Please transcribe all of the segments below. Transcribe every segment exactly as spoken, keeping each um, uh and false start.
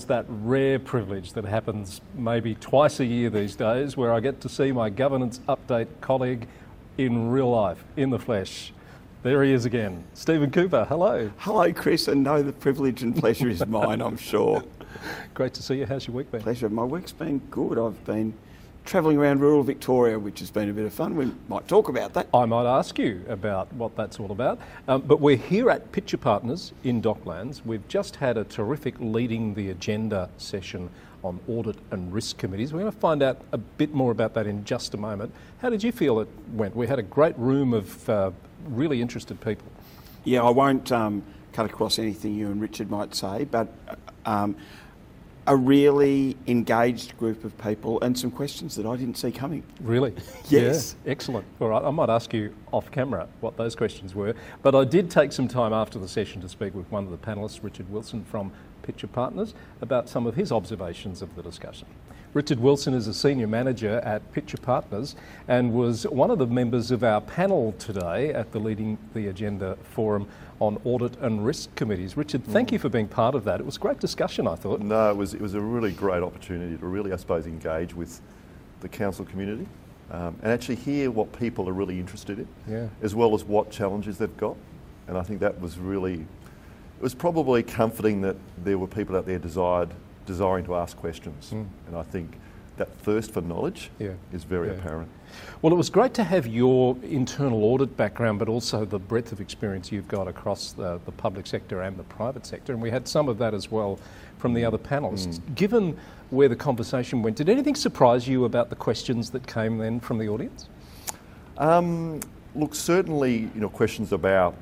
it's that rare privilege that happens maybe twice a year these days where I get to see my governance update colleague in real life, in the flesh. There he is again. Stephen Cooper, hello. Hello, Chris, and no, the privilege and pleasure is mine, I'm sure. Great to see you. How's your week been? Pleasure. My week's been good. I've been travelling around rural Victoria, which has been a bit of fun. We might talk about that. I might ask you about what that's all about. Um, but we're here at Pitcher Partners in Docklands. We've just had a terrific Leading the Agenda session on audit and risk committees. We're going to find out a bit more about that in just a moment. How did you feel it went? We had a great room of uh, really interested people. Yeah, I won't um, cut across anything you and Richard might say, but um, a really engaged group of people and some questions that I didn't see coming. Really? Yes. Yeah, excellent. All right, I might ask you off camera what those questions were, but I did take some time after the session to speak with one of the panellists, Richard Wilson from Pitcher Partners, about some of his observations of the discussion. Richard Wilson is a senior manager at Pitcher Partners and was one of the members of our panel today at the Leading the Agenda Forum on Audit and Risk Committees. Richard, thank mm. you for being part of that. It was a great discussion, I thought. No, it was, it was a really great opportunity to really, I suppose, engage with the council community um, and actually hear what people are really interested in, yeah. as well as what challenges they've got. And I think that was really, it was probably comforting that there were people out there desired, desiring to ask questions. Mm. And I think that thirst for knowledge yeah. is very yeah. apparent. Well, it was great to have your internal audit background, but also the breadth of experience you've got across the, the public sector and the private sector, and we had some of that as well from the other panellists. Mm. Given where the conversation went, did anything surprise you about the questions that came then from the audience? Um, look, certainly, you know, questions about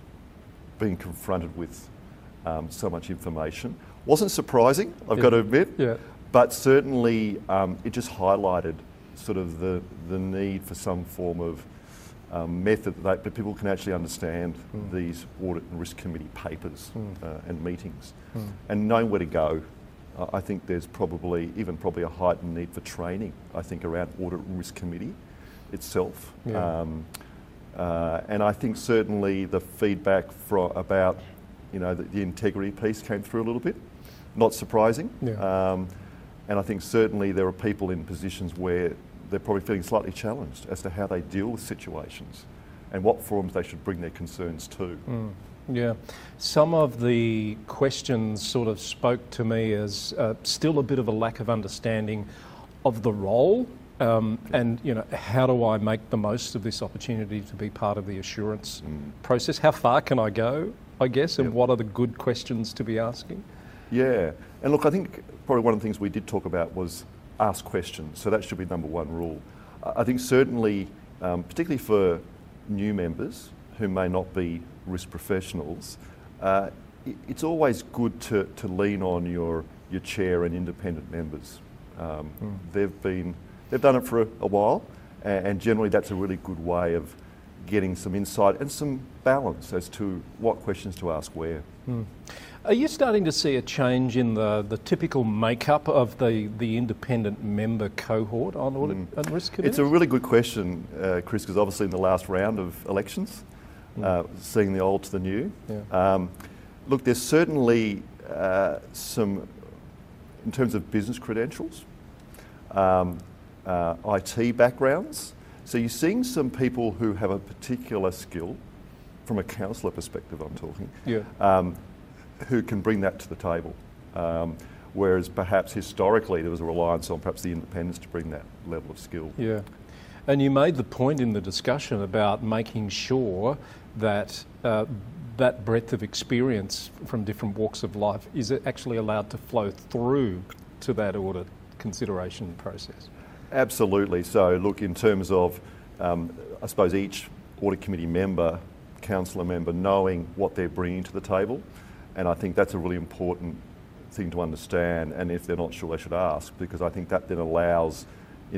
being confronted with um, so much information wasn't surprising, I've yeah. got to admit, yeah. but certainly um, it just highlighted sort of the, the need for some form of um, method that, that people can actually understand mm. these audit and risk committee papers mm. uh, and meetings mm. and know where to go. Uh, I think there's probably, even probably a heightened need for training, I think, around audit and risk committee itself. Yeah. Um, uh, and I think certainly the feedback fro- about, you know, the, the integrity piece came through a little bit. Not surprising. Yeah. Um, and I think certainly there are people in positions where they're probably feeling slightly challenged as to how they deal with situations and what forums they should bring their concerns to. Mm, yeah. Some of the questions sort of spoke to me as uh, still a bit of a lack of understanding of the role um, and, you know, how do I make the most of this opportunity to be part of the assurance mm. process? How far can I go, I guess, and yep. what are the good questions to be asking? Yeah. And look, I think probably one of the things we did talk about was ask questions. So that should be number one rule. I think certainly, um, particularly for new members who may not be risk professionals, uh, it's always good to, to lean on your, your chair and independent members. Um, mm. They've been, they've done it for a, a while, and, and generally that's a really good way of getting some insight and some balance as to what questions to ask where. Mm. Are you starting to see a change in the, the typical makeup of the, the independent member cohort on audit mm. and risk committees? It's a really good question, uh, Chris, because obviously in the last round of elections, mm. uh, seeing the old to the new. Yeah. Um, look, there's certainly uh, some, in terms of business credentials, um, uh, I T backgrounds. So you're seeing some people who have a particular skill, from a councillor perspective I'm talking, yeah. um, who can bring that to the table. Um, whereas perhaps historically there was a reliance on perhaps the independents to bring that level of skill. Yeah. And you made the point in the discussion about making sure that uh, that breadth of experience from different walks of life is actually allowed to flow through to that audit consideration process. Absolutely. So look, in terms of, um, I suppose each audit committee member, councillor member, knowing what they're bringing to the table, and I think that's a really important thing to understand, and if they're not sure they should ask, because I think that then allows, you know,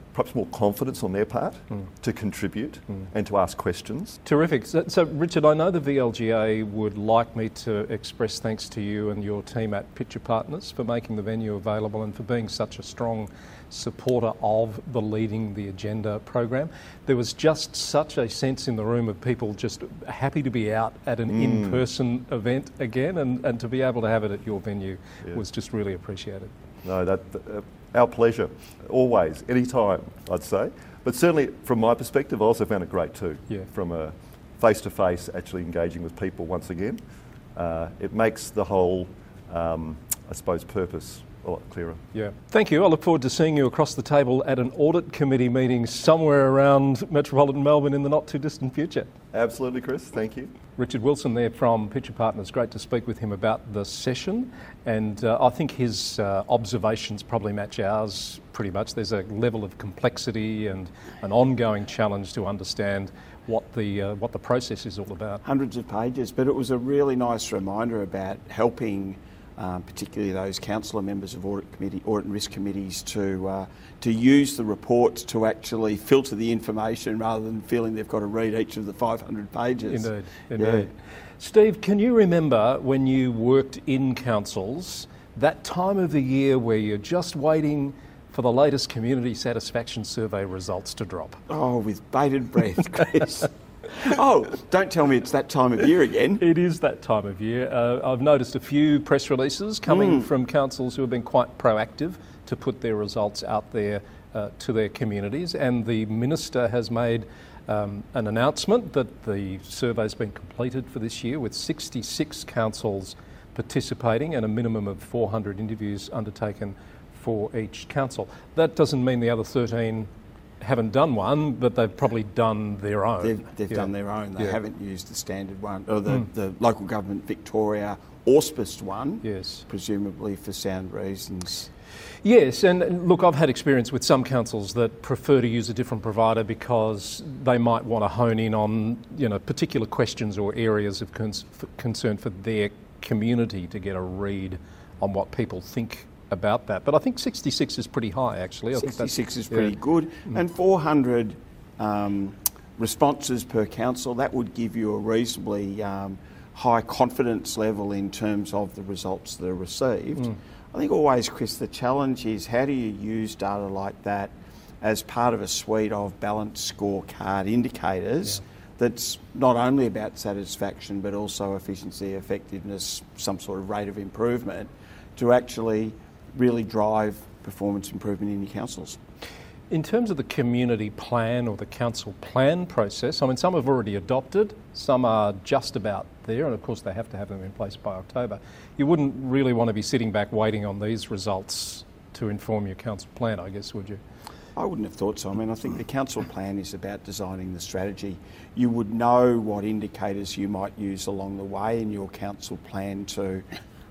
perhaps more confidence on their part mm. to contribute mm. and to ask questions. Terrific. So, so, Richard, I know the V L G A would like me to express thanks to you and your team at Pitcher Partners for making the venue available and for being such a strong supporter of the Leading the Agenda program. There was just such a sense in the room of people just happy to be out at an mm. in-person event again, and, and to be able to have it at your venue yeah. was just really appreciated. No, that uh, our pleasure, always, any time, I'd say. But certainly, from my perspective, I also found it great too. Yeah. From a face-to-face, actually engaging with people once again, uh, it makes the whole, um, I suppose, purpose a lot clearer. Yeah. Thank you. I look forward to seeing you across the table at an audit committee meeting somewhere around metropolitan Melbourne in the not too distant future. Absolutely, Chris. Thank you. Richard Wilson there from Pitcher Partners. Great to speak with him about the session, and uh, I think his uh, observations probably match ours pretty much. There's a level of complexity and an ongoing challenge to understand what the uh, what the process is all about. Hundreds of pages, but it was a really nice reminder about helping Um, particularly those councillor members of audit committee, audit and risk committees, to uh, to use the reports to actually filter the information rather than feeling they've got to read each of the five hundred pages. Indeed, indeed. Yeah. Steve, can you remember when you worked in councils, that time of the year where you're just waiting for the latest community satisfaction survey results to drop? Oh, with bated breath, Chris. Oh, don't tell me it's that time of year again. It is that time of year. Uh, I've noticed a few press releases coming mm. from councils who have been quite proactive to put their results out there uh, to their communities, and the Minister has made um, an announcement that the survey's been completed for this year with sixty-six councils participating and a minimum of four hundred interviews undertaken for each council. That doesn't mean the other thirteen haven't done one, but they've probably done their own. They've, they've yeah. done their own. They yeah. haven't used the standard one, or the, mm. the local government Victoria auspiced one, yes. presumably for sound reasons. Yes, and look, I've had experience with some councils that prefer to use a different provider because they might want to hone in on, you know, particular questions or areas of cons- concern for their community to get a read on what people think about that. But I think sixty-six is pretty high, actually. I sixty-six think that's, is pretty yeah. good. Mm. And four hundred um, responses per council, that would give you a reasonably um, high confidence level in terms of the results that are received. Mm. I think always, Chris, the challenge is how do you use data like that as part of a suite of balanced scorecard indicators yeah. that's not only about satisfaction but also efficiency, effectiveness, some sort of rate of improvement to actually really drive performance improvement in your councils. In terms of the community plan or the council plan process, I mean, some have already adopted, some are just about there, and of course they have to have them in place by October. You wouldn't really want to be sitting back waiting on these results to inform your council plan, I guess, would you? I wouldn't have thought so. I mean, I think the council plan is about designing the strategy. You would know what indicators you might use along the way in your council plan to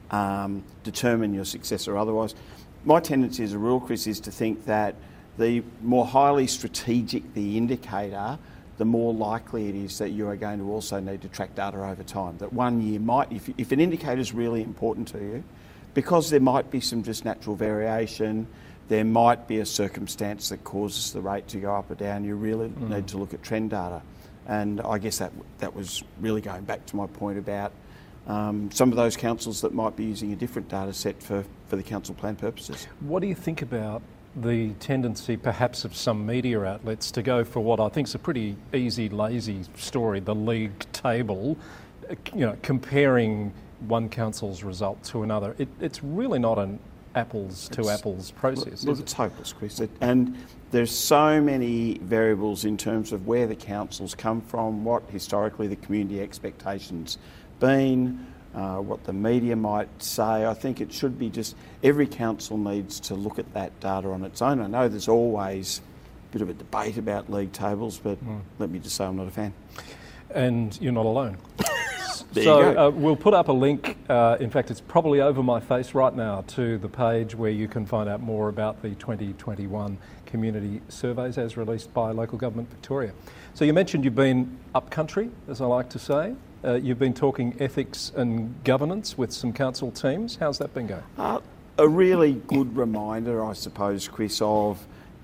Um, determine your success or otherwise. My tendency as a rule, Chris, is to think that the more highly strategic the indicator, the more likely it is that you are going to also need to track data over time. That one year might, if, if an indicator is really important to you, because there might be some just natural variation, there might be a circumstance that causes the rate to go up or down, you really mm. need to look at trend data. And I guess that that was really going back to my point about Um, some of those councils that might be using a different data set for, for the council plan purposes. What do you think about the tendency perhaps of some media outlets to go for what I think is a pretty easy, lazy story, the league table, you know, comparing one council's result to another? It, it's really not an apples to it's, apples process, look, is it's it? hopeless, Chris. It, and there's so many variables in terms of where the councils come from, what historically the community expectations been, uh, what the media might say. I think it should be just every council needs to look at that data on its own. I know there's always a bit of a debate about league tables, but mm. let me just say I'm not a fan. And you're not alone. There so you go. Uh, we'll put up a link, uh, in fact it's probably over my face right now, to the page where you can find out more about the twenty twenty-one community surveys as released by Local Government Victoria. So you mentioned you've been up country, as I like to say. Uh, you've been talking ethics and governance with some council teams. How's that been going? Uh, a really good reminder, I suppose, Chris, of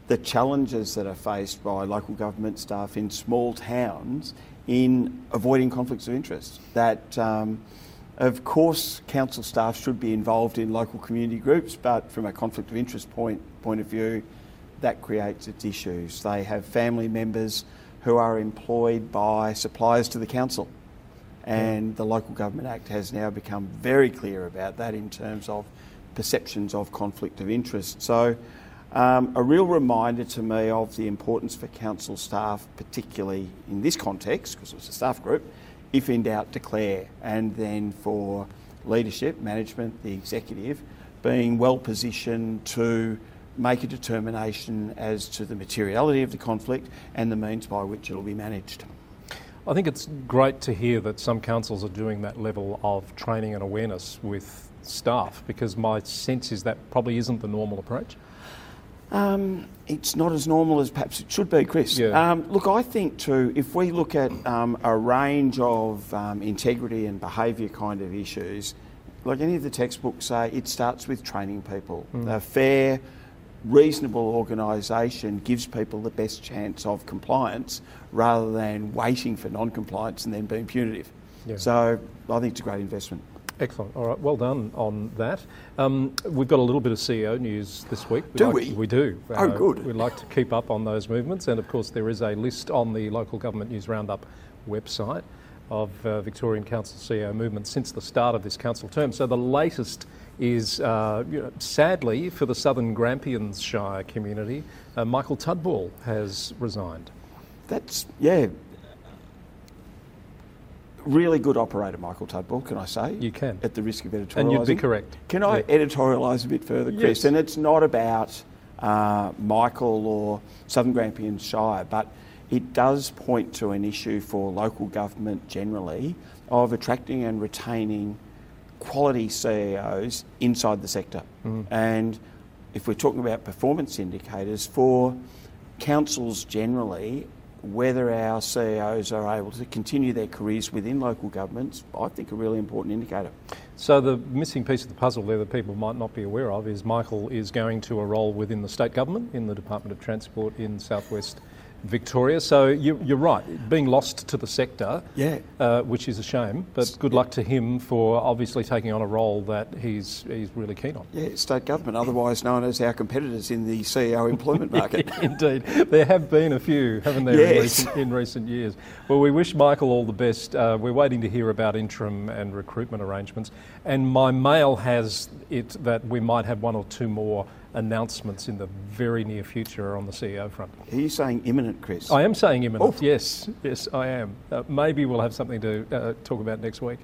the challenges that are faced by local government staff in small towns in avoiding conflicts of interest. That, um, of course, council staff should be involved in local community groups, but from a conflict of interest point, point of view, that creates its issues. They have family members who are employed by suppliers to the council. And the Local Government Act has now become very clear about that in terms of perceptions of conflict of interest. So um, a real reminder to me of the importance for council staff, particularly in this context, because it's a staff group, if in doubt, declare. And then for leadership, management, the executive, being well positioned to make a determination as to the materiality of the conflict and the means by which it will be managed. I think it's great to hear that some councils are doing that level of training and awareness with staff, because my sense is that probably isn't the normal approach. Um, it's not as normal as perhaps it should be, Chris. Yeah. Um, look, I think too, if we look at um, a range of um, integrity and behaviour kind of issues, like any of the textbooks say, it starts with training people. Mm. A fair, reasonable organisation gives people the best chance of compliance rather than waiting for non-compliance and then being punitive. Yeah. So I think it's a great investment. Excellent. All right, well done on that. Um, we've got a little bit of C E O news this week. Do like, we? We do. Oh, uh, good. We'd like to keep up on those movements, and of course there is a list on the Local Government News Roundup website of uh, Victorian Council C E O movements since the start of this council term. So the latest is, uh, you know, sadly for the Southern Grampians Shire community, uh, Michael Tudball has resigned. That's, yeah, really good operator, Michael Tudball, can I say? You can. At the risk of editorialising. And you'd be correct. Can I yeah. editorialise a bit further, Chris? Yes. And it's not about uh, Michael or Southern Grampians Shire, but it does point to an issue for local government generally of attracting and retaining quality C E Os inside the sector. Mm. And if we're talking about performance indicators, for councils generally, whether our C E Os are able to continue their careers within local governments, I think a really important indicator. So the missing piece of the puzzle there that people might not be aware of is Michael is going to a role within the state government in the Department of Transport in southwest Victoria. So you, you're right, being lost to the sector, yeah, uh, which is a shame, but good luck to him for obviously taking on a role that he's he's really keen on. Yeah, state government, otherwise known as our competitors in the C E O employment market. Indeed. There have been a few, haven't there, yes. in, recent, in recent years. Well, we wish Michael all the best. Uh, we're waiting to hear about interim and recruitment arrangements, and my mail has it that we might have one or two more announcements in the very near future on the C E O front. Are you saying imminent, Chris? I am saying imminent, oh. yes. Yes, I am. Uh, maybe we'll have something to uh, talk about next week.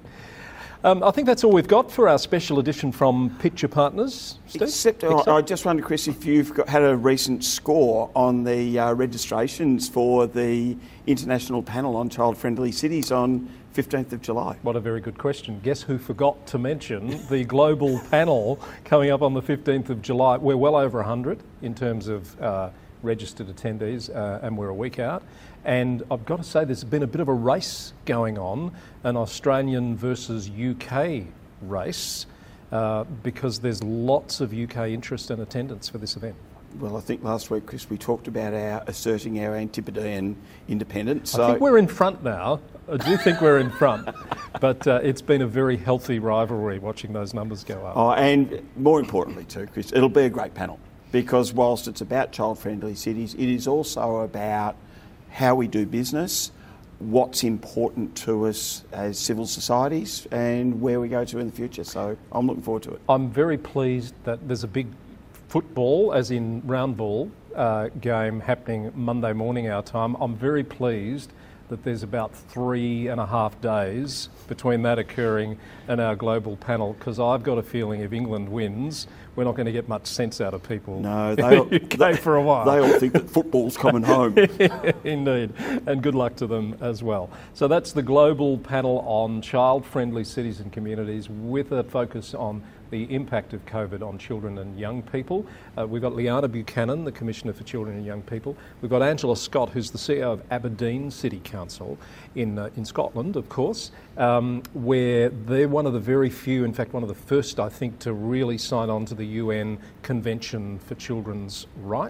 Um, I think that's all we've got for our special edition from Pitcher Partners. Steve? Except, Except I just wonder, Chris, if you've got, had a recent score on the uh, registrations for the International Panel on Child-Friendly Cities on fifteenth of July. What a very good question. Guess who forgot to mention the global panel coming up on the fifteenth of July. We're well over one hundred in terms of uh, registered attendees, uh, and we're a week out. And I've got to say there's been a bit of a race going on, an Australian versus U K race, uh, because there's lots of U K interest and attendance for this event. Well, I think last week, Chris, we talked about our asserting our Antipodean independence. So I think we're in front now. I do think we're in front, but uh, it's been a very healthy rivalry watching those numbers go up. Oh, and more importantly too, Chris, it'll be a great panel, because whilst it's about child-friendly cities, it is also about how we do business, what's important to us as civil societies, and where we go to in the future. So I'm looking forward to it. I'm very pleased that there's a big football, as in round ball, uh, game happening Monday morning our time. I'm very pleased that there's about three and a half days between that occurring and our global panel, because I've got a feeling if England wins, we're not going to get much sense out of people. No, they all, they, for a while. They all think that football's coming home. Indeed, and good luck to them as well. So that's the global panel on child-friendly cities and communities, with a focus on the impact of COVID on children and young people. Uh, we've got Liana Buchanan, the Commissioner for Children and Young People. We've got Angela Scott, who's the C E O of Aberdeen City Council in uh, in Scotland, of course, um, where they're one of the very few, in fact one of the first, I think, to really sign on to the U N Convention for Children's Rights.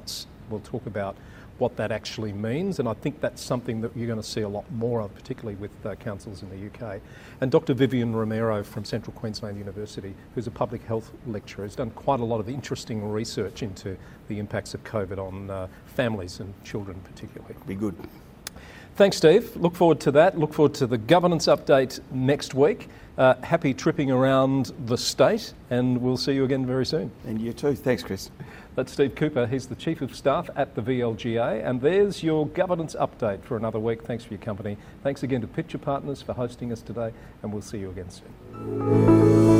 we'll talk about what that actually means, and I think that's something that you're going to see a lot more of, particularly with uh, councils in the U K. And Doctor Vivian Romero from Central Queensland University, who's a public health lecturer, has done quite a lot of interesting research into the impacts of COVID on uh, families and children particularly. Be good. Thanks, Steve. Look forward to that. Look forward to the governance update next week. Uh, happy tripping around the state, and we'll see you again very soon. And you too. Thanks, Chris. That's Steve Cooper. He's the Chief of Staff at the V L G A, and there's your governance update for another week. Thanks for your company. Thanks again to Pitcher Partners for hosting us today, and we'll see you again soon.